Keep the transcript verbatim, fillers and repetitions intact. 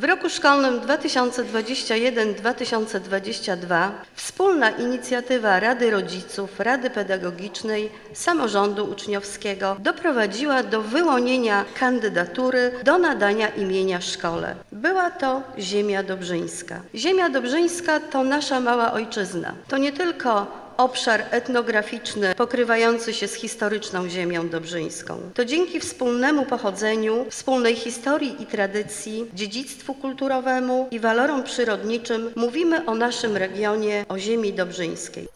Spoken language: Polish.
W roku szkolnym dwa tysiące dwudziestym pierwszym dwa tysiące dwudziestym drugim wspólna inicjatywa Rady Rodziców, Rady Pedagogicznej, Samorządu Uczniowskiego doprowadziła do wyłonienia kandydatury do nadania imienia szkole. Była to Ziemia Dobrzyńska. Ziemia Dobrzyńska to nasza mała ojczyzna. To nie tylko obszar etnograficzny pokrywający się z historyczną ziemią dobrzyńską. To dzięki wspólnemu pochodzeniu, wspólnej historii i tradycji, dziedzictwu kulturowemu i walorom przyrodniczym mówimy o naszym regionie, o ziemi dobrzyńskiej.